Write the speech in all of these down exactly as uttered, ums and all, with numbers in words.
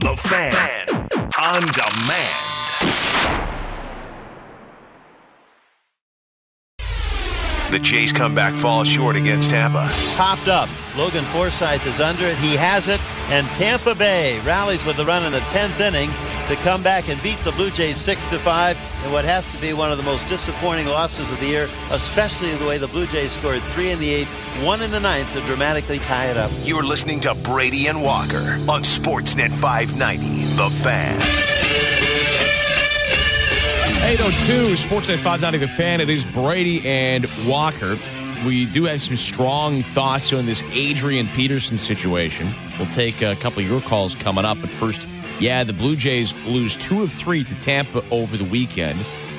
The Fan on demand. The Jays comeback falls short against Tampa. Popped up. Logan Forsythe is under it. He has it. And Tampa Bay rallies with the run in the tenth inning to come back and beat the Blue Jays six to five in what has to be one of the most disappointing losses of the year, especially the way the Blue Jays scored three in the eighth, one in the ninth to dramatically tie it up. You're listening to Brady and Walker on Sportsnet five ninety, The Fan. eight oh two, Sportsnet five ninety, The Fan. It is Brady and Walker. We do have some strong thoughts on this Adrian Peterson situation. We'll take a couple of your calls coming up. But first, yeah, the Blue Jays lose two of three to Tampa over the weekend.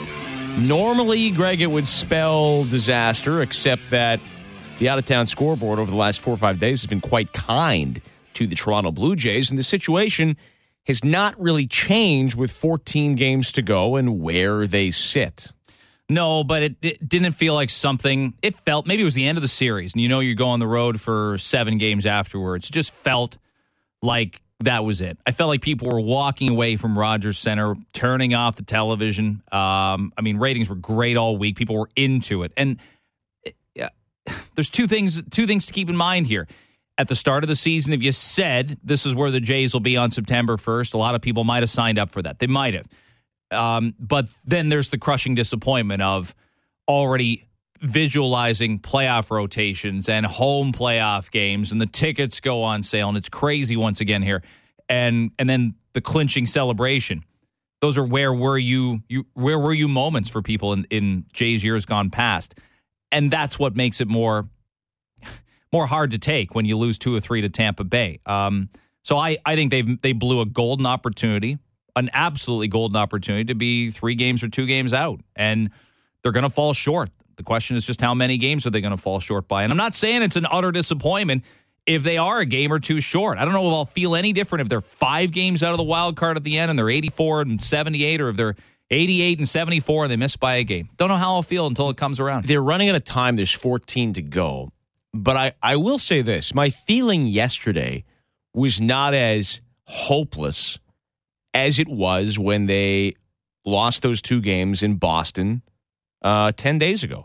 Normally, Greg, it would spell disaster, except that the out-of-town scoreboard over the last four or five days has been quite kind to the Toronto Blue Jays. And the situation has not really changed with fourteen games to go and where they sit. No, but it, it didn't feel like something. It felt, maybe it was the end of the series, and you know you go on the road for seven games afterwards. It just felt like that was it. I felt like people were walking away from Rogers Center, turning off the television. Um, I mean, ratings were great all week. People were into it. And it, yeah, there's two things, two things to keep in mind here. At the start of the season, if you said this is where the Jays will be on September first, a lot of people might have signed up for that. They might have. Um, but then there's the crushing disappointment of already visualizing playoff rotations and home playoff games, and the tickets go on sale, and it's crazy once again here. And and then the clinching celebration. Those are where were you, you where were you moments for people in, in Jays years gone past. And that's what makes it more more hard to take when you lose two or three to Tampa Bay. Um, so I, I think they they blew a golden opportunity. An absolutely golden opportunity to be three games or two games out. And they're going to fall short. The question is just how many games are they going to fall short by? And I'm not saying it's an utter disappointment if they are a game or two short. I don't know if I'll feel any different if they're five games out of the wild card at the end and they're eighty-four and seventy-eight, or if they're eighty-eight and seventy-four and they miss by a game. Don't know how I'll feel until it comes around. They're running out of time. There's fourteen to go. But I, I will say this. My feeling yesterday was not as hopeless as it was when they lost those two games in Boston uh, ten days ago.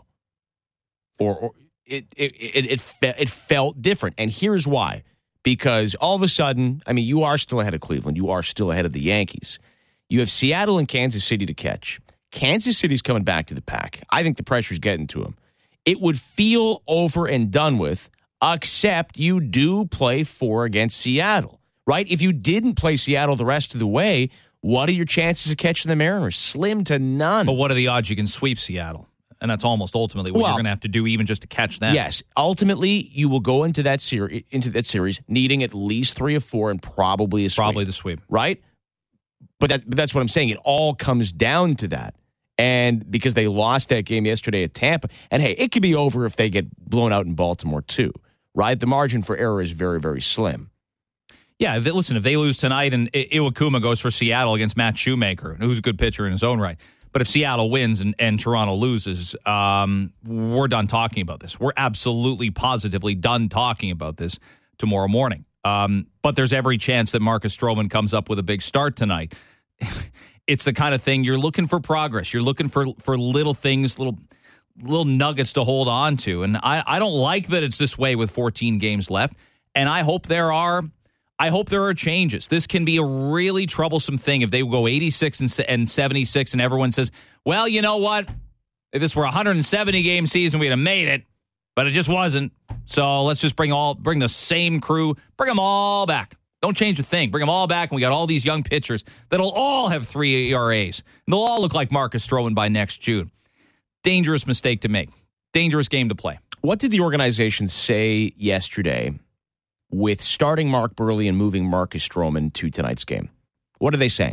Or, or it, it, it, it, fe- it felt different. And here's why. Because all of a sudden, I mean, you are still ahead of Cleveland. You are still ahead of the Yankees. You have Seattle and Kansas City to catch. Kansas City's coming back to the pack. I think the pressure's getting to them. It would feel over and done with, except you do play four against Seattle. Right? If you didn't play Seattle the rest of the way, what are your chances of catching the Mariners? Slim to none. But what are the odds you can sweep Seattle? And that's almost ultimately what well, you're going to have to do even just to catch them. Yes. Ultimately, you will go into that, ser- into that series needing at least three or four and probably a sweep. Probably the sweep. Right? But, that, but that's what I'm saying. It all comes down to that. And because they lost that game yesterday at Tampa. And, hey, it could be over if they get blown out in Baltimore, too. Right? The margin for error is very, very slim. Yeah, if they, listen, if they lose tonight and I- Iwakuma goes for Seattle against Matt Shoemaker, who's a good pitcher in his own right, but if Seattle wins and, and Toronto loses, um, we're done talking about this. We're absolutely positively done talking about this tomorrow morning. Um, but there's every chance that Marcus Stroman comes up with a big start tonight. It's the kind of thing you're looking for progress. You're looking for for little things, little little nuggets to hold on to. And I, I don't like that it's this way with fourteen games left. And I hope there are... I hope there are changes. This can be a really troublesome thing if they go eighty-six and seventy-six and everyone says, well, you know what? If this were a one hundred seventy game season, we'd have made it, but it just wasn't. So let's just bring all bring the same crew, bring them all back. Don't change a thing. Bring them all back, and we got all these young pitchers that'll all have three E R As. And they'll all look like Marcus Stroman by next June. Dangerous mistake to make. Dangerous game to play. What did the organization say yesterday with starting Mark Buehrle and moving Marcus Stroman to tonight's game? What are they saying?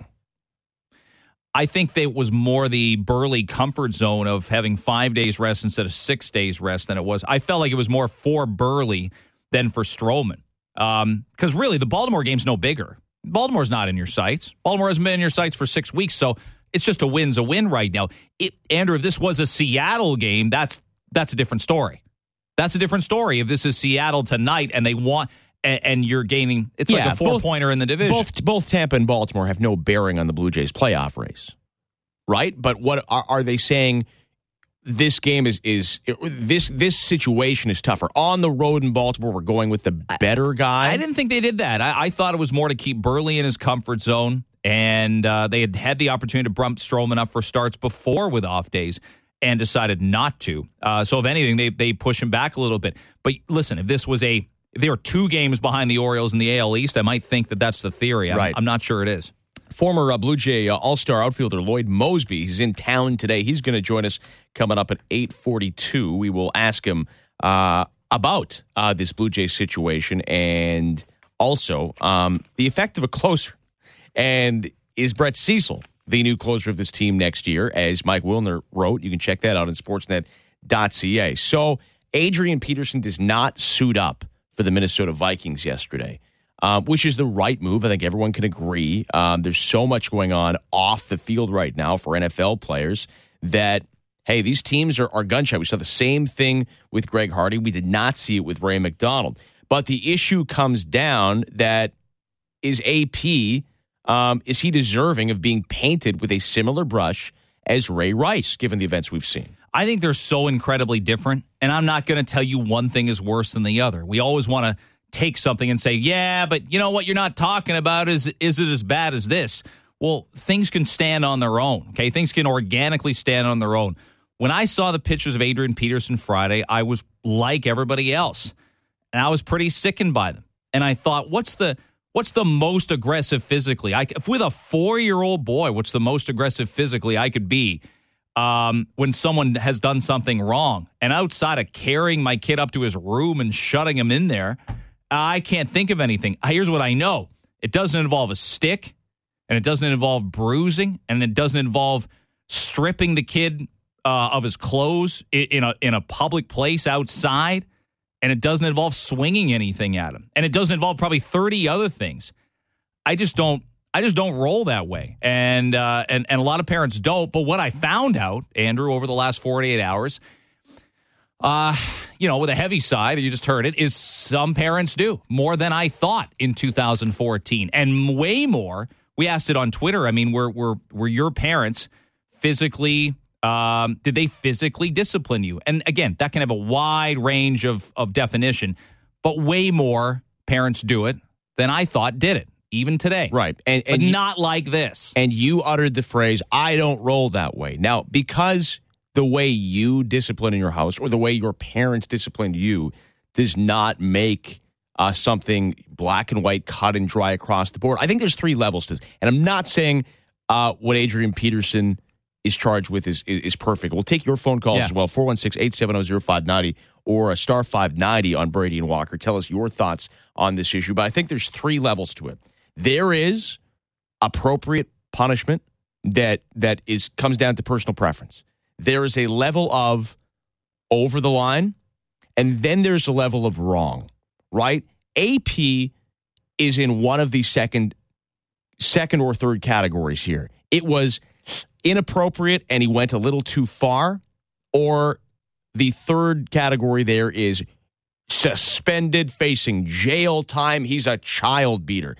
I think that it was more the Buehrle comfort zone of having five days rest instead of six days rest than it was. I felt like it was more for Buehrle than for Stroman. Because um, really, the Baltimore game's no bigger. Baltimore's not in your sights. Baltimore hasn't been in your sights for six weeks, so it's just a win's a win right now. It, Andrew, if this was a Seattle game, that's that's a different story. That's a different story. If this is Seattle tonight and they want... and, and you're gaining. It's Yeah, like a four both- pointer in the division. Both both Tampa and Baltimore have no bearing on the Blue Jays playoff race, right? But what are, are they saying? This game is is this this situation is tougher on the road in Baltimore. We're going with the better guy. I didn't think they did that. I, I thought it was more to keep Burley in his comfort zone, and uh, they had had the opportunity to bump Stroman up for starts before with off days and decided not to. Uh, so if anything, they they push him back a little bit. But listen, if this was a if they were two games behind the Orioles in the A L East, I might think that that's the theory. I'm, Right. I'm not sure it is. Former uh, Blue Jay uh, All-Star outfielder Lloyd Mosby, he's in town today. He's going to join us coming up at eight forty-two. We will ask him uh, about uh, this Blue Jay situation and also um, the effect of a closer. And is Brett Cecil the new closer of this team next year? As Mike Wilner wrote, you can check that out on sportsnet dot c a. So Adrian Peterson does not suit up for the Minnesota Vikings yesterday. Um, which is the right move. I think everyone can agree. Um, there's so much going on off the field right now for N F L players that, hey, these teams are, are gun-shy. We saw the same thing with Greg Hardy. We did not see it with Ray McDonald. But the issue comes down that is A P, um, is he deserving of being painted with a similar brush as Ray Rice, given the events we've seen? I think they're so incredibly different, and I'm not going to tell you one thing is worse than the other. We always want to take something and say, yeah, but you know what you're not talking about is, is it as bad as this? Well, things can stand on their own, okay? Things can organically stand on their own. When I saw the pictures of Adrian Peterson Friday, I was like everybody else, and I was pretty sickened by them. And I thought, what's the what's the most aggressive physically? I, if with a four-year-old boy, what's the most aggressive physically I could be um, when someone has done something wrong? And outside of carrying my kid up to his room and shutting him in there, I can't think of anything. Here's what I know. It doesn't involve a stick, and it doesn't involve bruising, and it doesn't involve stripping the kid uh, of his clothes in a in a public place outside, and it doesn't involve swinging anything at him, and it doesn't involve probably thirty other things. I just don't. I just don't roll that way, and uh, and and a lot of parents don't. But what I found out, Andrew, over the last forty-eight hours. Uh, you know, with a heavy sigh that you just heard it, is some parents do more than I thought in two thousand fourteen, and way more. We asked it on Twitter. I mean, were were were your parents physically? Um, did they physically discipline you? And again, that can have a wide range of of definition, but way more parents do it than I thought did it, even today. Right, and, and but you, not like this. And you uttered the phrase, "I don't roll that way." Now, because the way you discipline in your house or the way your parents disciplined you does not make uh, something black and white, cut and dry across the board. I think there's three levels to this. And I'm not saying uh, what Adrian Peterson is charged with is is, is perfect. We'll take your phone calls yeah. as well, four one six, eight seven zero, zero five nine zero or a star five ninety on Brady and Walker. Tell us your thoughts on this issue. But I think there's three levels to it. There is appropriate punishment that that is comes down to personal preference. There is a level of over the line, and then there's a level of wrong, right? A P is in one of the second, second or third categories here. It was inappropriate, and he went a little too far, or the third category there is suspended, facing jail time. He's a child beater.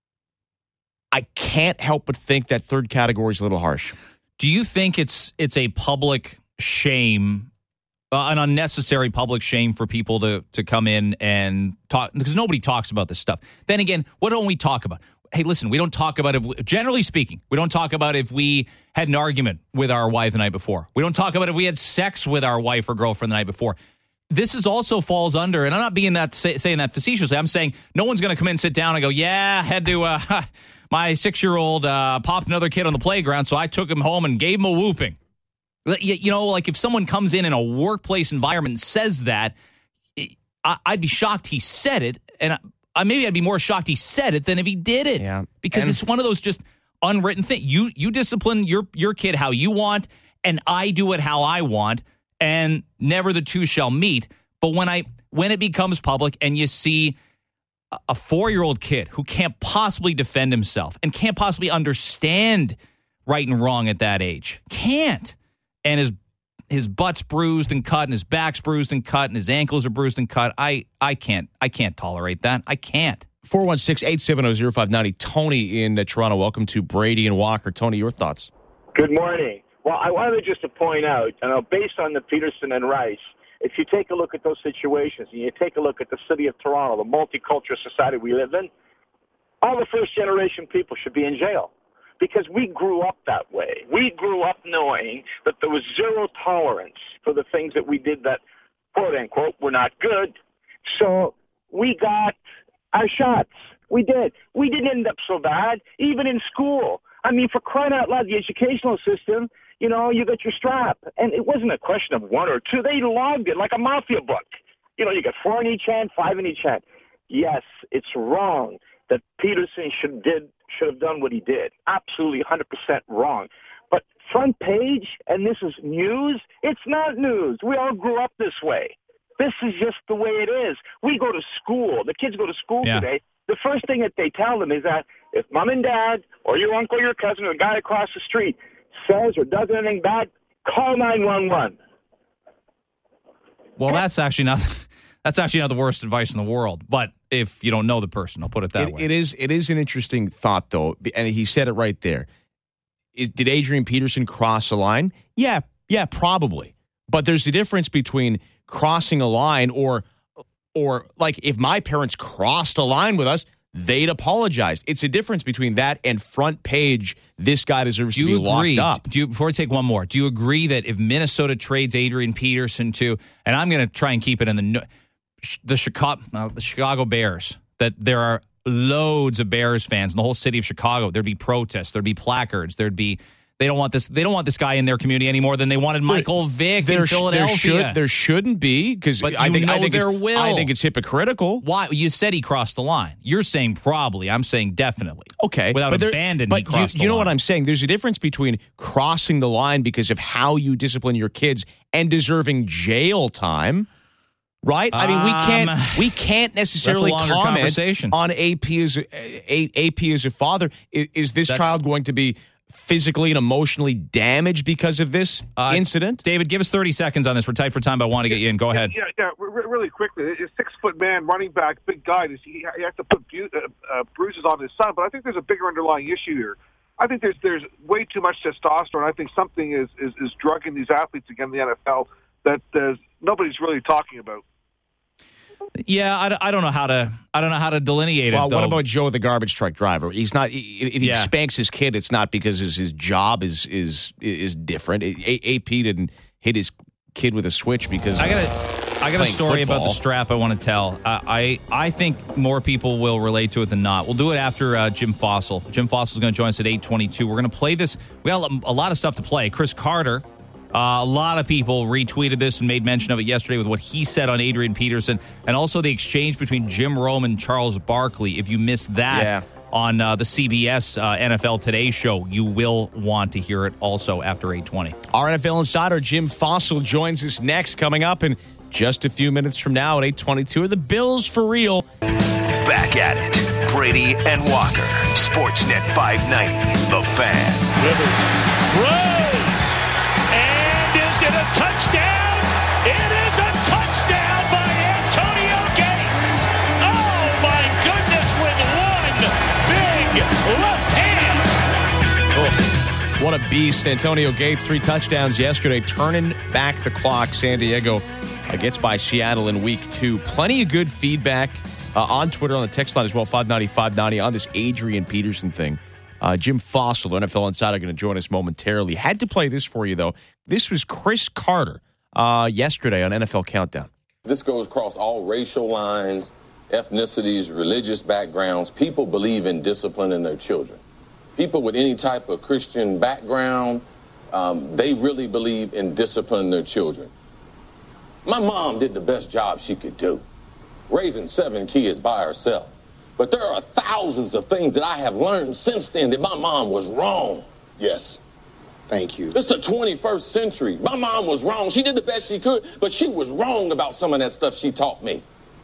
I can't help but think that third category is a little harsh. Do you think it's it's a public shame, uh, an unnecessary public shame for people to to come in and talk? Because nobody talks about this stuff. Then again, what don't we talk about? Hey, listen, we don't talk about if, we, generally speaking, we don't talk about if we had an argument with our wife the night before. We don't talk about if we had sex with our wife or girlfriend the night before. This is also falls under, and I'm not being that say, saying that facetiously. I'm saying no one's going to come in and sit down and go, yeah, had to. Uh, My six-year-old uh, popped another kid on the playground, so I took him home and gave him a whooping. You know, like if someone comes in in a workplace environment and says that, I'd be shocked he said it, and I, maybe I'd be more shocked he said it than if he did it. Yeah. Because and- it's one of those just unwritten things. You you discipline your your kid how you want, and I do it how I want, and never the two shall meet. But when I when it becomes public and you see a four-year-old kid who can't possibly defend himself and can't possibly understand right and wrong at that age, can't, and is his butt's bruised and cut, and his back's bruised and cut, and his ankles are bruised and cut. I, I can't I can't tolerate that. I can't. four one six, eight seven zero, zero five nine zero. Tony in uh, Toronto. Welcome to Brady and Walker. Tony, your thoughts? Good morning. Well, I wanted just to point out, you know, based on the Peterson and Rice, if you take a look at those situations and you take a look at the city of Toronto, the multicultural society we live in, all the first-generation people should be in jail because we grew up that way. We grew up knowing that there was zero tolerance for the things that we did that, quote-unquote, were not good. So we got our shots. We did. We didn't end up so bad, even in school. I mean, for crying out loud, the educational system, you know, you got your strap. And it wasn't a question of one or two. They logged it like a mafia book. You know, you got four in each hand, five in each hand. Yes, it's wrong that Peterson should did should have done what he did. Absolutely one hundred percent wrong. But front page, and this is news, it's not news. We all grew up this way. This is just the way it is. We go to school. The kids go to school yeah. today. The first thing that they tell them is that if mom and dad or your uncle or your cousin or the guy across the street says or does anything bad, call nine one one. Well, that's actually not that's actually not the worst advice in the world. But if you don't know the person, I'll put it that it, way. It is it is an interesting thought, though, and he said it right there. Is, did Adrian Peterson cross a line? Yeah, yeah, probably. But there's a difference between crossing a line or or like if my parents crossed a line with us, they'd apologize. It's a difference between that and front page, this guy deserves do to you be agree, locked up. Do you, before I take one more, do you agree that if Minnesota trades Adrian Peterson to, and I'm going to try and keep it in the the Chicago, uh, the Chicago Bears, that there are loads of Bears fans in the whole city of Chicago. There'd be protests, there'd be placards, there'd be they don't want this they don't want this guy in their community any more than they wanted Michael Vick there, in Philadelphia. There, should, there shouldn't be because but I you think know I think there it's, will. I think it's hypocritical. Why you said he crossed the line? You're saying probably. I'm saying definitely. Okay, without but there, abandoning. But he crossed you, the you know line. what I'm saying? There's a difference between crossing the line because of how you discipline your kids and deserving jail time. Right? I mean, we can't Um, we can't necessarily that's a longer comment conversation. on A P as a, a, AP as a father. Is, is this That's- child going to be physically and emotionally damaged because of this Uh, incident? David, give us thirty seconds on this. We're tight for time, but I want to get you in. Go ahead. Yeah, yeah, re- really quickly. A six-foot man, running back, big guy. He, he has to put bu- uh, uh, bruises on his son, but I think there's a bigger underlying issue here. I think there's there's way too much testosterone. I think something is, is, is drugging these athletes again in the N F L that uh, nobody's really talking about. Yeah, I, I don't know how to I don't know how to delineate Well, it. Though. what about Joe, the garbage truck driver? He's not. If he Yeah. spanks his kid, it's not because his, his job is is is different. A P didn't hit his kid with a switch because I got a I got a playing story football. about the strap I want to tell. Uh, I I think more people will relate to it than not. We'll do it after uh, Jim Fossil. Jim Fossil is going to join us at eight twenty-two. We're going to play this. We got a lot of stuff to play. Chris Carter. Uh, a lot of people retweeted this and made mention of it yesterday with what he said on Adrian Peterson, and also the exchange between Jim Rome and Charles Barkley. If you missed that Yeah. on uh, the C B S uh, N F L Today show, you will want to hear it also after eight twenty. Our N F L insider Jim Fossil joins us next, coming up in just a few minutes from now at eight twenty-two. Are the Bills for real? Back at it. Brady and Walker. Sportsnet five ninety. The Fan. Rivers throws. And is it a touchdown? It is a touchdown by Antonio Gates. Oh, my goodness, with one big left hand. Oh, what a beast. Antonio Gates, three touchdowns yesterday, turning back the clock. San Diego uh, gets by Seattle in week two. Plenty of good feedback uh, on Twitter, on the text line as well, five ninety, five ninety, on this Adrian Peterson thing. Uh, Jim Fossil, N F L insider, going to join us momentarily. Had to play this for you, though. This was Chris Carter uh, yesterday on N F L Countdown. This goes across all racial lines, ethnicities, religious backgrounds. People believe in disciplining their children. People with any type of Christian background, um, they really believe in disciplining their children. My mom did the best job she could do, raising seven kids by herself. But there are thousands of things that I have learned since then that my mom was wrong. Yes. Thank you. It's the twenty-first century. My mom was wrong. She did the best she could, but she was wrong about some of that stuff she taught me.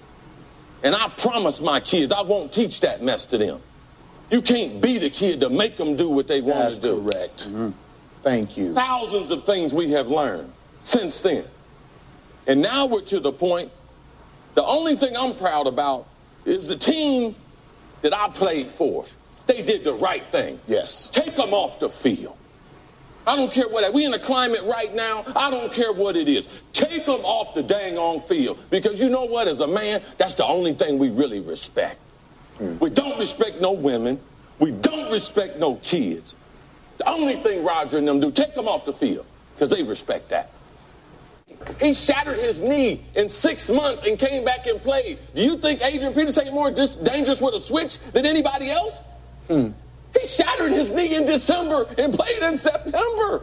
And I promise my kids I won't teach that mess to them. You can't be the kid to make them do what they want That's to do. Correct. Mm-hmm. Thank you. Thousands of things we have learned since then. And now we're to the point, the only thing I'm proud about is the team that I played for. They did the right thing. Yes. Take them off the field. I don't care what, we in a climate right now, I don't care what it is. Take them off the dang on field. Because you know what, as a man, that's the only thing we really respect. Mm. We don't respect no women. We don't respect no kids. The only thing Roger and them do, take them off the field. Because they respect that. He shattered his knee in six months and came back and played. Do you think Adrian Peterson is more dis- dangerous with a switch than anybody else? Hmm. He shattered his knee in December and played in September.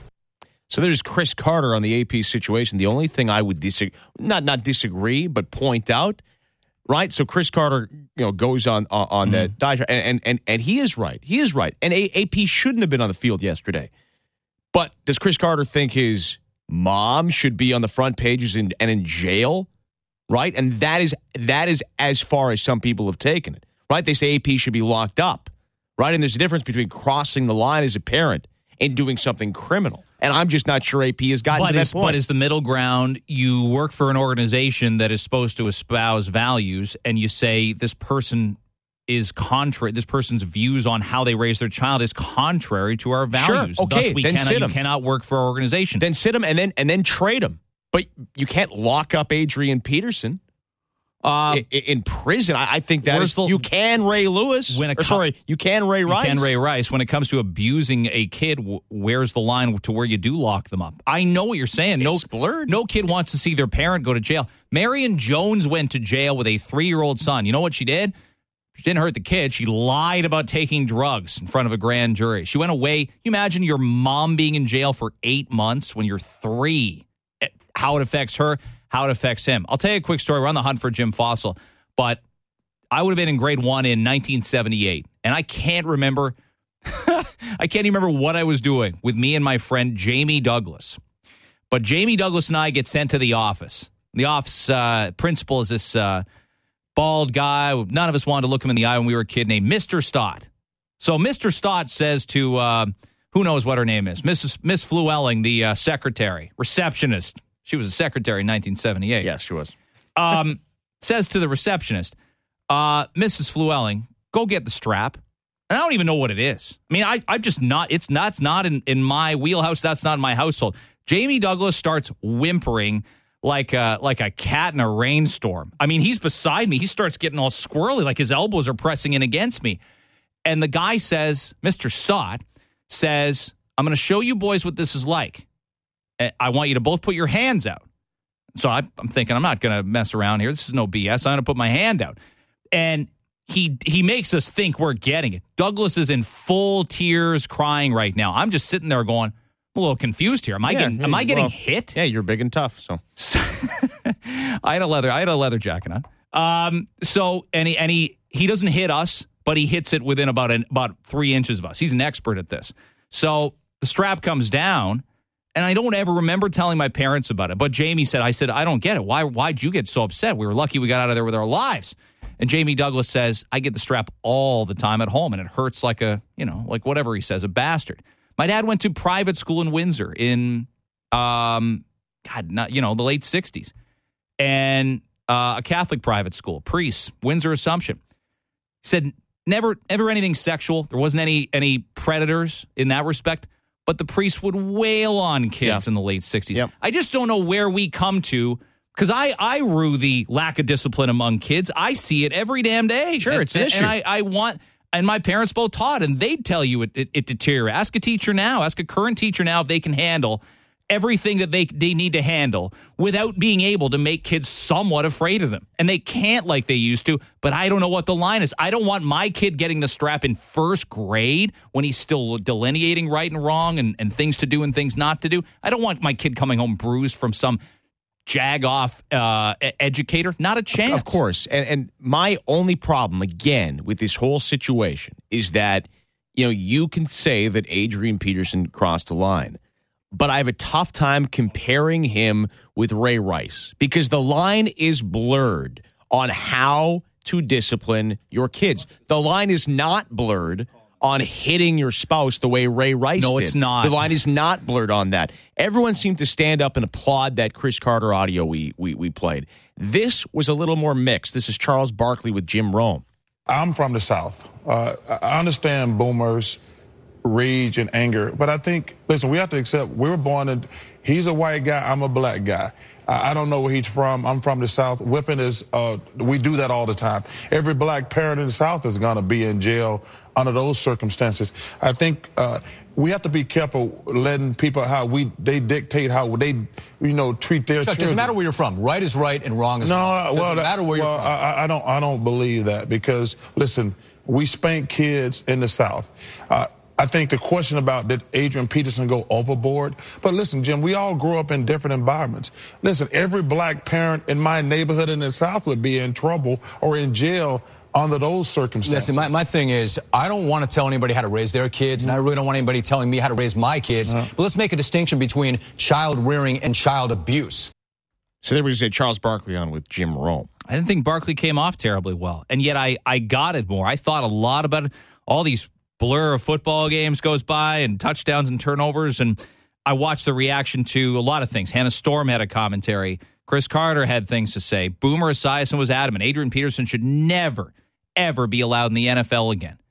So there's Chris Carter on the A P situation. The only thing I would disagree, not not disagree, but point out, right? So Chris Carter, you know, goes on on, on mm-hmm. that diatribe, and, and and and he is right. He is right. And A P shouldn't have been on the field yesterday. But does Chris Carter think his mom should be on the front pages and, and in jail? Right? And that is that is as far as some people have taken it. Right? They say A P should be locked up. Right? And there's a difference between crossing the line as a parent and doing something criminal. And I'm just not sure A P has gotten but to that is, point. But is the middle ground, you work for an organization that is supposed to espouse values, and you say this person is contrary, this person's views on how they raise their child is contrary to our values. Sure. Okay, Thus, we then cannot, sit you him. cannot work for our organization. Then sit him and then and then trade him. But you can't lock up Adrian Peterson. Uh, in, in prison, I, I think that is, the, you can Ray Lewis. When a or, sorry, you can Ray Rice. You can Ray Rice. When it comes to abusing a kid, where's the line to where you do lock them up? I know what you're saying. No, it's blurred. No kid wants to see their parent go to jail. Marion Jones went to jail with a three-year-old son. You know what she did? She didn't hurt the kid. She lied about taking drugs in front of a grand jury. She went away. You imagine your mom being in jail for eight months when you're three. How it affects her. How it affects him. I'll tell you a quick story. We're on the hunt for Jim Fossil, but I would have been in grade one in nineteen seventy-eight, and I can't remember, I can't even remember what I was doing with me and my friend Jamie Douglas. But Jamie Douglas and I get sent to the office. The office uh, principal is this uh, bald guy. None of us wanted to look him in the eye when we were a kid, named Mister Stott. So Mister Stott says to, uh, who knows what her name is, Missus Miss Flewelling, the uh, secretary, receptionist. She was a secretary in nineteen seventy-eight. Yes, she was. um, says to the receptionist, uh, Missus Flewelling, go get the strap. And I don't even know what it is. I mean, I, I'm just not, it's not, it's not in, in my wheelhouse. That's not in my household. Jamie Douglas starts whimpering like a, like a cat in a rainstorm. I mean, he's beside me. He starts getting all squirrely, like his elbows are pressing in against me. And the guy says, Mister Stott says, I'm going to show you boys what this is like. I want you to both put your hands out. So I, I'm thinking, I'm not going to mess around here. This is no B S. I'm going to put my hand out. And he he makes us think we're getting it. Douglas is in full tears, crying right now. I'm just sitting there going, I'm a little confused here. Am I yeah, getting am I getting well, hit? Yeah, you're big and tough. So, so I had a leather I had a leather jacket on. Um. So and he and he he doesn't hit us, but he hits it within about an, about three inches of us. He's an expert at this. So the strap comes down. And I don't ever remember telling my parents about it. But Jamie said, I said, I don't get it. Why, why'd you get so upset? We were lucky we got out of there with our lives. And Jamie Douglas says, I get the strap all the time at home, and it hurts like a, you know, like whatever he says, a bastard. My dad went to private school in Windsor in, um, God, not, you know, the late sixties. And uh, a Catholic private school, priest, Windsor Assumption. He said, never, never anything sexual. There wasn't any any predators in that respect. But the priest would wail on kids yeah. in the late sixties. Yep. I just don't know where we come to, because I, I rue the lack of discipline among kids. I see it every damn day. Sure, and, it's an and, issue. And I, I want, and my parents both taught, and they'd tell you it, it, it deteriorates. Ask a teacher now, ask a current teacher now if they can handle everything that they they need to handle without being able to make kids somewhat afraid of them. And they can't like they used to, but I don't know what the line is. I don't want my kid getting the strap in first grade when he's still delineating right and wrong and, and things to do and things not to do. I don't want my kid coming home bruised from some jag-off uh, educator. Not a chance. Of course. And, and my only problem, again, with this whole situation is that, you know, you can say that Adrian Peterson crossed the line. But I have a tough time comparing him with Ray Rice because the line is blurred on how to discipline your kids. The line is not blurred on hitting your spouse the way Ray Rice No, did. it's not. The line is not blurred on that. Everyone seemed to stand up and applaud that Chris Carter audio we we, we played. This was a little more mixed. This is Charles Barkley with Jim Rome. I'm from the South. Uh, I understand boomers' rage and anger, but I think, listen, we have to accept we were born in, he's a white guy, I'm a black guy. I don't know where he's from. I'm from the South. Whipping is, uh, we do that all the time. Every black parent in the South is going to be in jail under those circumstances. I think uh, we have to be careful letting people how we they dictate how they, you know, treat their Chuck, children. doesn't matter where you're from. Right is right and wrong is no, wrong. No, Doesn't well, matter where well, you're from. I, I don't. I don't believe that because listen, we spank kids in the South. Uh, I think the question about did Adrian Peterson go overboard? But listen, Jim, we all grew up in different environments. Listen, every black parent in my neighborhood in the South would be in trouble or in jail under those circumstances. Listen, my, my thing is, I don't want to tell anybody how to raise their kids, and I really don't want anybody telling me how to raise my kids. Uh, but let's make a distinction between child rearing and child abuse. So there was a Charles Barkley on with Jim Rome. I didn't think Barkley came off terribly well, and yet I, I got it more. I thought a lot about it. All these blur of football games goes by and touchdowns and turnovers, and I watched the reaction to a lot of things. Hannah Storm had a commentary. Chris Carter had things to say. Boomer Esiason was adamant. Adrian Peterson should never, ever be allowed in the N F L again.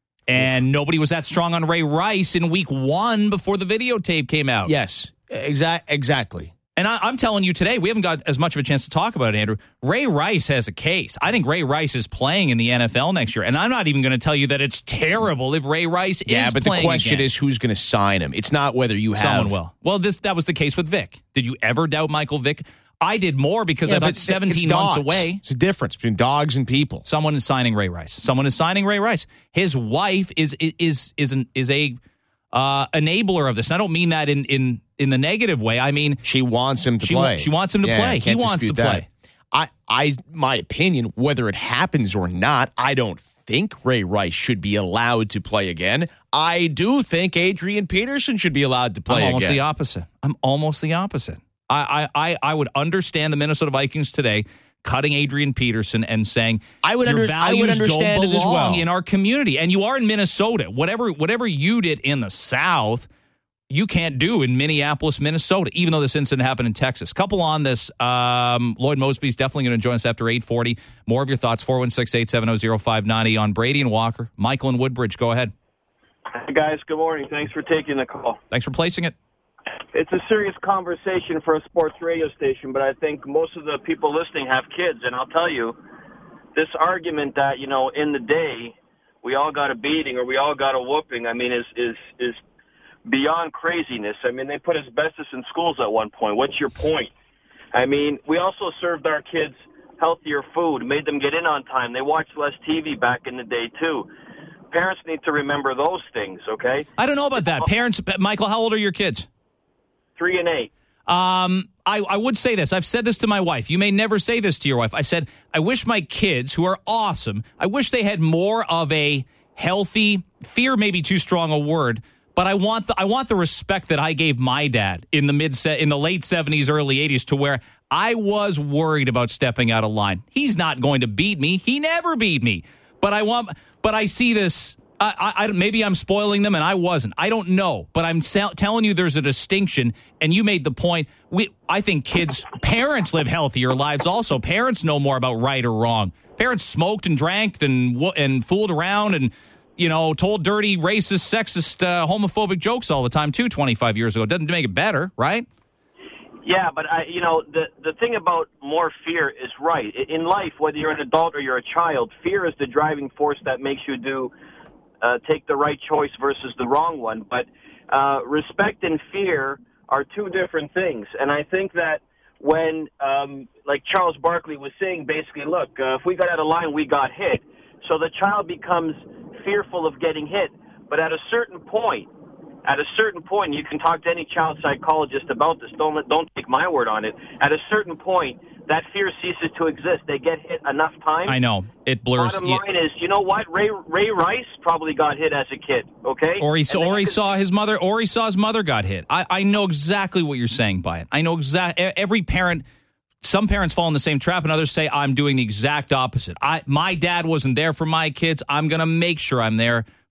And nobody was that strong on Ray Rice in week one before the videotape came out. Yes, exact, exactly. And I, I'm telling you today, we haven't got as much of a chance to talk about it, Andrew. Ray Rice has a case. I think Ray Rice is playing in the N F L next year. And I'm not even going to tell you that it's terrible if Ray Rice yeah, is but playing the question again. is who's going to sign him. It's not whether you have... Someone will. Well, this that was the case with Vic. Did you ever doubt Michael Vick? I did more because yeah, I thought seventeen months away. It's a difference between dogs and people. Someone is signing Ray Rice. Someone is signing Ray Rice. His wife is is is an, is a uh, enabler of this. And I don't mean that in in in the negative way. I mean she wants him to she, play. She wants him to yeah, play. He wants to that. play. I I my opinion, whether it happens or not, I don't think Ray Rice should be allowed to play again. I do think Adrian Peterson should be allowed to play I'm almost again. the opposite. I'm almost the opposite. I, I, I would understand the Minnesota Vikings today cutting Adrian Peterson and saying I would, your under, I would understand don't it as belong well in our community. And you are in Minnesota. Whatever whatever you did in the South, you can't do in Minneapolis, Minnesota, even though this incident happened in Texas. Couple on this. Um, Lloyd Mosby's definitely going to join us after eight forty. More of your thoughts, four one six, eight seven zero, zero five nine zero on Brady and Walker. Michael and Woodbridge, go ahead. Hey guys, good morning. Thanks for taking the call. Thanks for placing it. It's a serious conversation for a sports radio station, but I think most of the people listening have kids, and I'll tell you, this argument that, you know, in the day, we all got a beating or we all got a whooping, I mean, is is is beyond craziness. I mean, they put asbestos in schools at one point. What's your point? I mean, we also served our kids healthier food, made them get in on time. They watched less T V back in the day, too. Parents need to remember those things, okay? I don't know about that. Parents, Michael, how old are your kids? Three and eight. Um, I, I would say this. I've said this to my wife. You may never say this to your wife. I said, I wish my kids, who are awesome, I wish they had more of a healthy, fear may be too strong a word, but I want the I want the respect that I gave my dad in the mid in the late seventies, early eighties, to where I was worried about stepping out of line. He's not going to beat me. He never beat me. But I want. But I see this. I, I, maybe I'm spoiling them, and I wasn't. I don't know, but I'm sa- telling you there's a distinction, and you made the point. We, I think kids, parents live healthier lives also. Parents know more about right or wrong. Parents smoked and drank and and fooled around and, you know, told dirty, racist, sexist, uh, homophobic jokes all the time, too, twenty-five years ago. It doesn't make it better, right? Yeah, but, I, you know, the, the thing about more fear is right. In life, whether you're an adult or you're a child, fear is the driving force that makes you do Uh, take the right choice versus the wrong one. But uh, respect and fear are two different things. And I think that when, um, like Charles Barkley was saying, basically, look, uh, if we got out of line, we got hit. So the child becomes fearful of getting hit. But at a certain point, at a certain point, you can talk to any child psychologist about this. Don't don't take my word on it. At a certain point, that fear ceases to exist. They get hit enough times. I know. It blurs. Bottom line is, you know what? Ray Ray Rice probably got hit as a kid, okay? Or he, saw, or he saw his mother, or he saw his mother got hit. I, I know exactly what you're saying by it. I know exactly. Every parent, some parents fall in the same trap, and others say, I'm doing the exact opposite. I My dad wasn't there for my kids. I'm going to make sure I'm there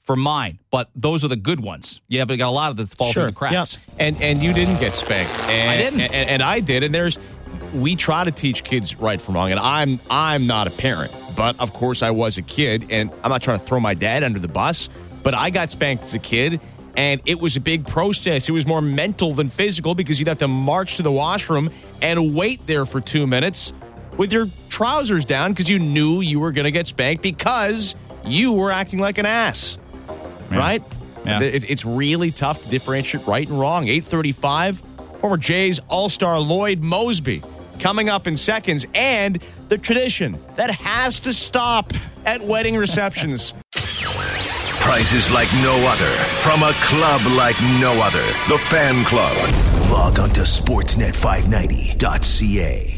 for mine, but those are the good ones. You have got a lot of that fall Sure. through the cracks. Yeah. And and you didn't get spanked. And, I didn't. And, and I did. And there's we try to teach kids right from wrong. And I'm I'm not a parent, but of course I was a kid. And I'm not trying to throw my dad under the bus, but I got spanked as a kid. And it was a big process. It was more mental than physical because you'd have to march to the washroom and wait there for two minutes with your trousers down because you knew you were going to get spanked because you were acting like an ass. Yeah. Right? Yeah. It, it's really tough to differentiate right and wrong. eight thirty-five, former Jays All-Star Lloyd Moseby coming up in seconds. And the tradition that has to stop at wedding receptions. Prizes like no other from a club like no other. The Fan Club. Log on to sportsnet five ninety dot c a.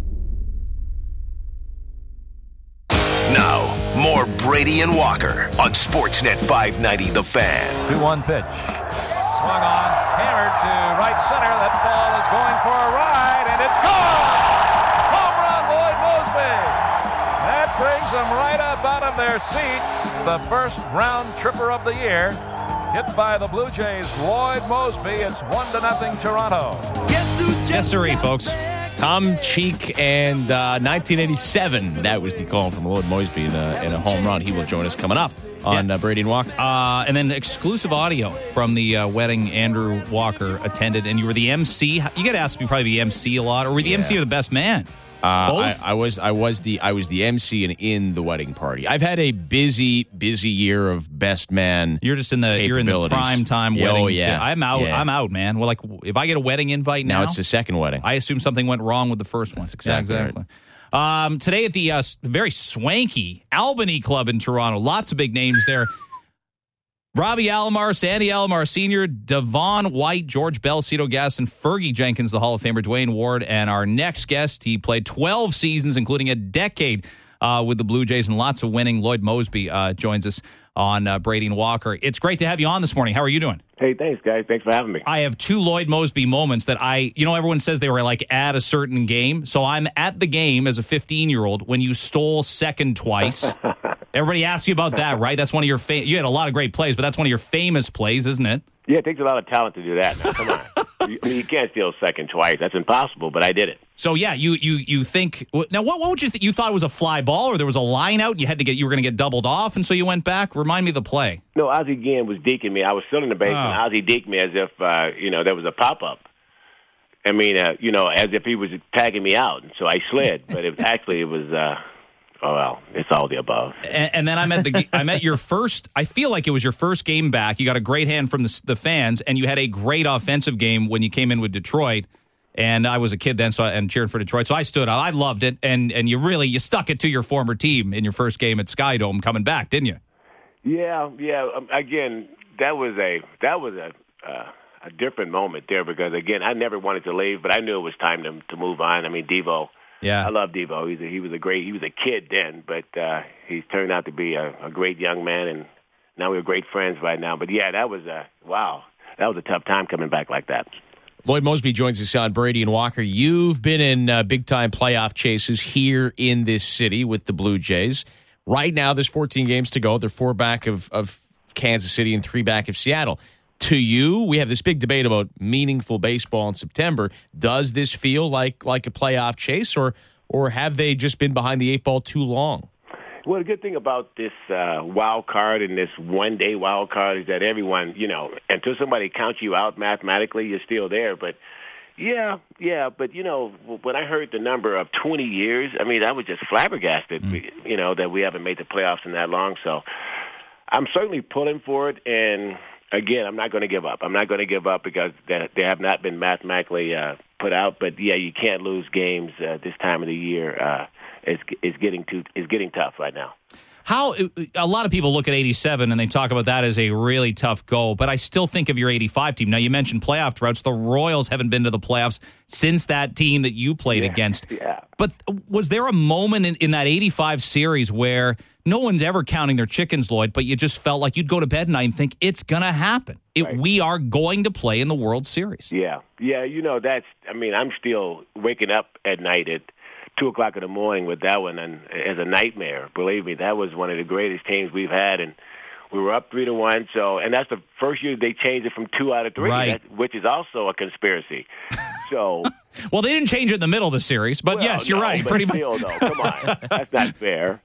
Now, more Brady and Walker on Sportsnet five ninety The Fan. two one pitch. Swung on, hammered to right center. That ball is going for a ride, and it's gone! Home run, Lloyd Moseby! That brings them right up out of their seats. The first round tripper of the year. Hit by the Blue Jays, Lloyd Moseby. It's one to nothing Toronto. Yes, sirree, folks. Tom Cheek and uh, nineteen eighty-seven. That was the call from Lloyd Moseby in a, in a home run. He will join us coming up on Yeah. uh, Brady and Walker. Uh, and then exclusive audio from the uh, wedding Andrew Walker attended, and you were the M C. You got to ask me probably the M C a lot, or were the Yeah. M C or the best man? Uh, Both? I, I was I was the I was the M C and in the wedding party. I've had a busy busy year of best man. You're just in the you're in the capabilities. prime time Yeah, wedding. oh, yeah. too. I'm out. Yeah. I'm out, man. Well, like if I get a wedding invite now, Now it's the second wedding. I assume something went wrong with the first one. That's exactly yeah, exactly. Um, today at the uh, very swanky Albany Club in Toronto, lots of big names there. Robbie Alomar, Sandy Alomar Senior, Devon White, George Bell, Cito Gaston, Fergie Jenkins, the Hall of Famer, Dwayne Ward, and our next guest, he played twelve seasons, including a decade uh, with the Blue Jays and lots of winning. Lloyd Moseby uh, joins us on uh, Brady and Walker. It's great to have you on this morning. How are you doing? Hey, thanks, guys. Thanks for having me. I have two Lloyd Moseby moments that I, you know, everyone says they were like at a certain game. So I'm at the game as a fifteen-year-old when you stole second twice. Everybody asks you about that, right? That's one of your fa- you had a lot of great plays, but that's one of your famous plays, isn't it? Yeah, it takes a lot of talent to do that. Now, come on. You- I mean, you can't steal second twice. That's impossible, but I did it. So yeah, you you you think now? What what would you think? You thought it was a fly ball, or there was a line out? You had to get you were going to get doubled off, and so you went back. Remind me of the play. No, Ozzie Guillen was deking me. I was still in the base, Oh. and Ozzie deked me as if, uh, you know, there was a pop-up. I mean, uh, you know, as if he was tagging me out. And so I slid, but it actually it was, uh, oh, well, it's all the above. And, and then I met the I met your first. I feel like it was your first game back. You got a great hand from the, the fans, and you had a great offensive game when you came in with Detroit. And I was a kid then, so I, and cheered for Detroit. So I stood out. I loved it, and and you really you stuck it to your former team in your first game at Skydome coming back, didn't you? Yeah, yeah. Um, again, that was a that was a uh, a different moment there because again, I never wanted to leave, but I knew it was time to to move on. I mean, Devo. Yeah, I love Devo. He's a, he was a great. He was a kid then, but uh, he's turned out to be a, a great young man, and now we're great friends right now. But yeah, that was a wow. That was a tough time coming back like that. Lloyd Moseby joins us on Brady and Walker. You've been in uh, big-time playoff chases here in this city with the Blue Jays. Right now, there's fourteen games to go. They're four back of, of Kansas City and three back of Seattle. To you, we have this big debate about meaningful baseball in September. Does this feel like like a playoff chase, or or have they just been behind the eight ball too long? Well, the good thing about this uh, wild card and this one-day wild card is that everyone, you know, until somebody counts you out mathematically, you're still there. But, yeah, yeah, but, you know, when I heard the number of twenty years, I mean, I was just flabbergasted, mm. you know, that we haven't made the playoffs in that long. So I'm certainly pulling for it. And, again, I'm not going to give up. I'm not going to give up because they, they have not been mathematically uh, put out. But, yeah, you can't lose games uh, this time of the year. Uh It's, it's getting too it's getting tough right now. How a lot of people look at eighty-seven and they talk about that as a really tough goal, but I still think of your eighty-five team. Now you mentioned playoff droughts. The Royals haven't been to the playoffs since that team that you played yeah, against. Yeah. But was there a moment in, in that eighty-five series where no one's ever counting their chickens, Lloyd, but you just felt like you'd go to bed at night and think it's going to happen. It, right. We are going to play in the World Series. Yeah, yeah. You know that's. I mean, I'm still waking up at night at two o'clock in the morning with that one, and as a nightmare. Believe me, that was one of the greatest teams we've had, and We were up three to one. So, and that's the first year they changed it from two out of three, right. that, which is also a conspiracy. So, well, they didn't change it in the middle of the series, but well, yes, you're no, right. But Pretty still, much. though, come on, that's not fair.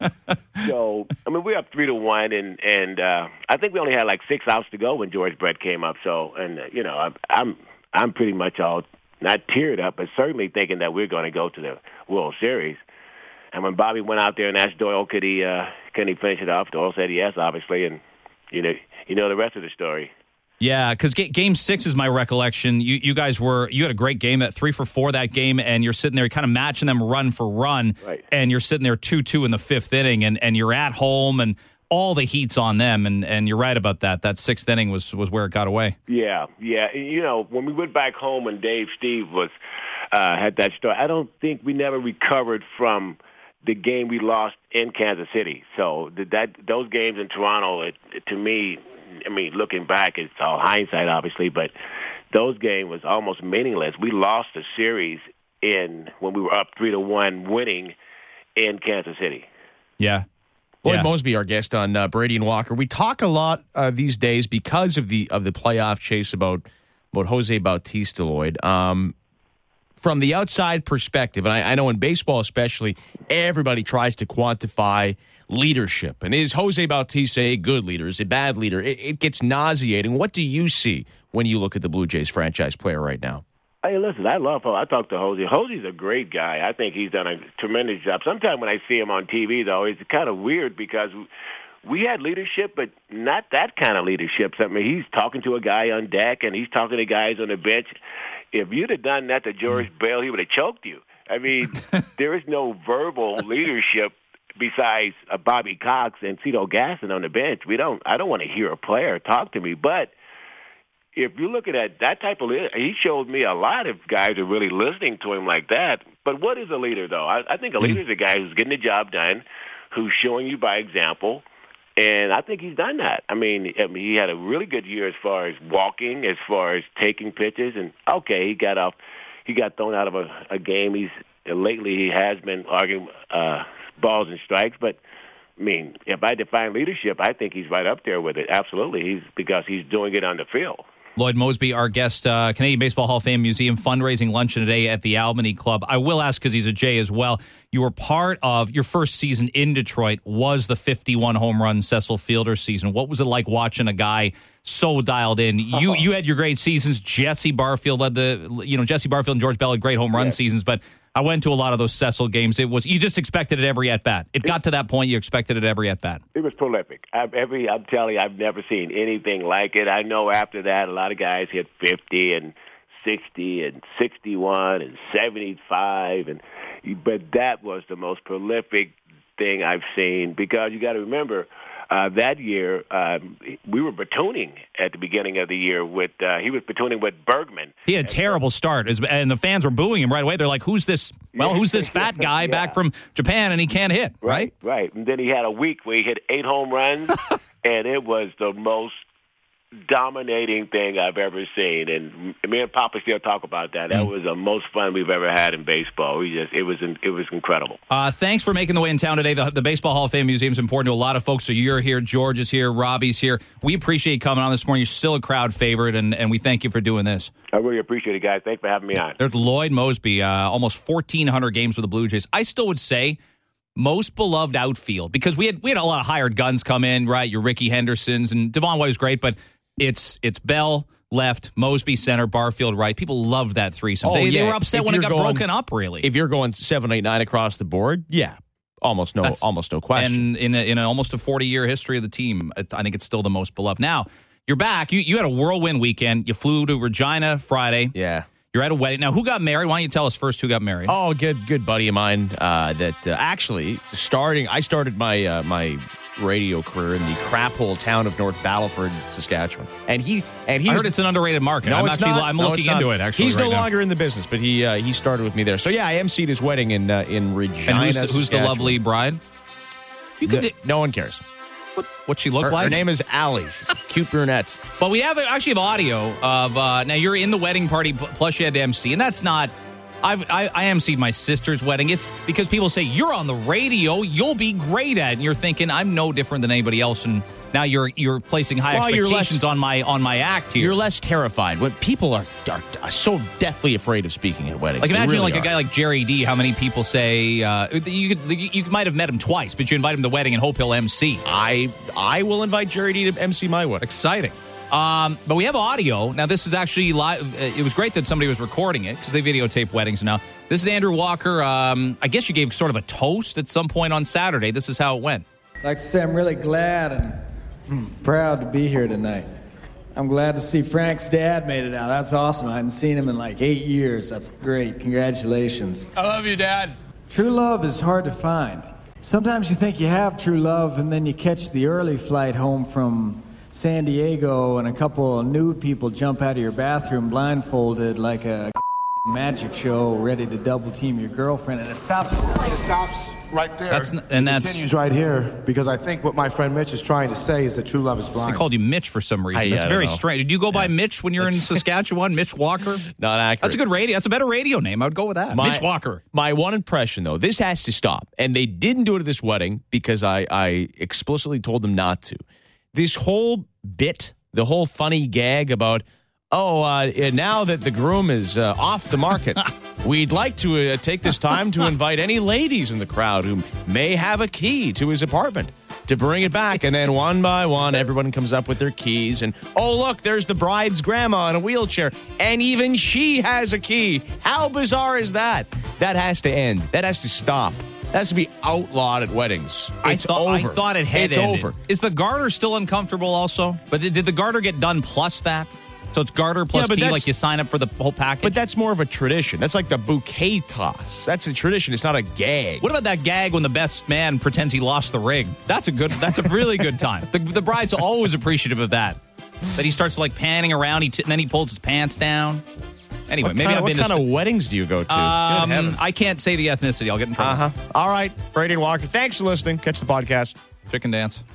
So, I mean, we're up three to one, and and uh, I think we only had like six outs to go when George Brett came up. So, and uh, you know, I, I'm I'm pretty much all not teared up, but certainly thinking that we're going to go to the World Series. And when Bobby went out there and asked Doyle, could he uh, can he finish it off? Doyle said yes, obviously, and you know you know the rest of the story. Yeah, because ga- game six is my recollection. You you guys were you had a great game, that three for four that game, and you're sitting there kind of matching them run for run, right. and you're sitting there two two in the fifth inning, and, and you're at home, and all the heat's on them, and, and you're right about that. That sixth inning was, was where it got away. Yeah, yeah. You know, when we went back home and Dave Steve was uh, had that start, I don't think we never recovered from the game we lost in Kansas City. So that those games in Toronto, it, it, to me, I mean, looking back, it's all hindsight, obviously, but those games was almost meaningless. We lost the series in when we were up three to one, winning in Kansas City. Yeah. Lloyd yeah. Mosby, our guest on uh, Brady and Walker. We talk a lot uh, these days because of the of the playoff chase about about Jose Bautista, Lloyd. Um, from the outside perspective, and I, I know in baseball especially, everybody tries to quantify leadership. And is Jose Bautista a good leader? Is a bad leader? It, it gets nauseating. What do you see when you look at the Blue Jays franchise player right now? Hey, listen, I love Jose. I talked to Jose. Jose's a great guy. I think he's done a tremendous job. Sometimes when I see him on T V, though, it's kind of weird because we had leadership, but not that kind of leadership. I mean, he's talking to a guy on deck, and he's talking to guys on the bench. If you'd have done that to George Bell, he would have choked you. I mean, there is no verbal leadership besides uh, Bobby Cox and Cito Gaston on the bench. We don't. I don't want to hear a player talk to me, but if you're looking at that type of leader, he showed me a lot of guys are really listening to him like that. But what is a leader, though? I, I think a leader is a guy who's getting the job done, who's showing you by example, and I think he's done that. I mean, I mean, he had a really good year as far as walking, as far as taking pitches, and okay, he got off, he got thrown out of a, a game. He's lately he has been arguing uh, balls and strikes, but I mean, if I define leadership, I think he's right up there with it. Absolutely, he's because he's doing it on the field. Lloyd Mosby, our guest, uh, Canadian Baseball Hall of Fame Museum fundraising luncheon today at the Albany Club. I will ask, because he's a Jay as well, you were part of your first season in Detroit was the fifty-one home run Cecil Fielder season. What was it like watching a guy so dialed in? You uh-huh. you had your great seasons. Jesse Barfield led the, you know, Jesse Barfield and George Bell had great home run yes. seasons, but I went to a lot of those Cecil games. It was you just expected it every at bat. It got to that point you expected it every at bat. It was prolific. I've, every I'm telling you, I've never seen anything like it. I know after that, a lot of guys hit fifty and sixty and sixty-one and seventy-five, and but that was the most prolific thing I've seen because you got to remember. Uh, that year, um, we were batooning at the beginning of the year with, uh, he was batooning with Bergman. He had a terrible start, and the fans were booing him right away. They're like, who's this, well, who's this fat guy yeah. back from Japan and he can't hit, right? Right, right. And then he had a week where he hit eight home runs, and it was the most dominating thing I've ever seen. And me and Papa still talk about that. That mm. was the most fun we've ever had in baseball. We just it was it was incredible. Uh, thanks for making the way in town today. The, the Baseball Hall of Fame Museum is important to a lot of folks. So you're here, George is here, Robbie's here. We appreciate you coming on this morning. You're still a crowd favorite, and, and we thank you for doing this. I really appreciate it, guys. Thanks for having me on. There's Lloyd Mosby, uh, almost fourteen hundred games with the Blue Jays. I still would say most beloved outfield because we had we had a lot of hired guns come in, right? Your Ricky Hendersons and Devon White was great, but It's it's Bell left, Mosby center, Barfield right. People loved that threesome. Oh, they, yeah. they were upset if when it got going, broken up. Really, if you're going seven, eight, nine across the board, yeah, almost no, That's, almost no question. And in a, in a, almost a forty year history of the team, I think it's still the most beloved. Now you're back. You you had a whirlwind weekend. You flew to Regina Friday. Yeah. You're at a wedding. Now, who got married? Why don't you tell us first who got married? Oh, good good buddy of mine uh, that uh, actually starting. I started my uh, my radio career in the crap hole town of North Battleford, Saskatchewan, and he and he. I heard it's an underrated market. No, I'm it's actually not. I'm no, looking it's into not. it. Actually, he's right no now. longer in the business, but he uh, he started with me there. So yeah, I emceed his wedding in uh, in Regina. And who's, who's the lovely bride? You could. No, no one cares. What, what she look her, like? Her name is Allie. She's a cute brunette. But we have actually have audio of uh, now you're in the wedding party plus you had to M C, and that's not. I've, I I emceed my sister's wedding. It's because people say you're on the radio, you'll be great at it. And you're thinking I'm no different than anybody else in Now you're you're placing high Well, you're expectations less- on my on my act here. You're less terrified. When people are, are, are so deathly afraid of speaking at weddings. Like They imagine really like are. a guy like Jerry D. How many people say uh, you could you might have met him twice, but you invite him to the wedding and hope he'll M C. I I will invite Jerry D. to M C my wedding. Exciting. Um, but we have audio. Now, this is actually live. It was great that somebody was recording it because they videotape weddings now. This is Andrew Walker. Um, I guess you gave sort of a toast at some point on Saturday. This is how it went. I'd like to say I'm really glad and hmm, proud to be here tonight. I'm glad to see Frank's dad made it out. That's awesome. I hadn't seen him in like eight years. That's great. Congratulations. I love you, Dad. True love is hard to find. Sometimes you think you have true love, and then you catch the early flight home from San Diego, and a couple of nude people jump out of your bathroom blindfolded like a magic show, ready to double team your girlfriend, and it stops. It stops right there. That's n- and it that's- continues right here because I think what my friend Mitch is trying to say is that true love is blind. I called you Mitch for some reason. I- That's I very don't know. strange. Did you go by Mitch when you're in Saskatchewan? Mitch Walker? Not accurate. That's a good radio. That's a better radio name. I would go with that. My- Mitch Walker. My one impression, though, this has to stop. And they didn't do it at this wedding because I, I explicitly told them not to. This whole bit, the whole funny gag about, oh, uh, now that the groom is uh, off the market, we'd like to uh, take this time to invite any ladies in the crowd who may have a key to his apartment to bring it back. And then one by one, everyone comes up with their keys. And, oh, look, there's the bride's grandma in a wheelchair. And even she has a key. How bizarre is that? That has to end. That has to stop. That has to be outlawed at weddings. It's I thought, over. I thought it had It's ended. over. Is the garter still uncomfortable also? But did, did the garter get done plus that? So it's garter plus Yeah, but key, that's- like you sign up for the whole package? But that's more of a tradition. That's like the bouquet toss. That's a tradition. It's not a gag. What about that gag when the best man pretends he lost the ring? That's a good. That's a really good time. The, the bride's always appreciative of that. That he starts like panning around, he t- and then he pulls his pants down. Anyway, What maybe kind, I've what been kind to of weddings do you go to? Um, Good heavens. I can't say the ethnicity. I'll get in trouble. Uh-huh. All right. Brady and Walker, thanks for listening. Catch the podcast. Chicken dance.